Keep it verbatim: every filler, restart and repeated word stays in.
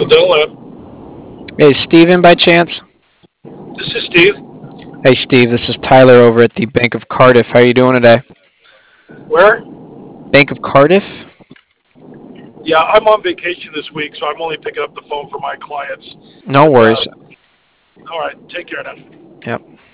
Dylan. Hey, Steven by chance? This is Steve. Hey, Steve, this is Tyler over at the Bank of Cardiff. How are you doing today? Where? Bank of Cardiff? Yeah, I'm on vacation this week, so I'm only picking up the phone for my clients. No But uh, worries. all right, take care now. Yep.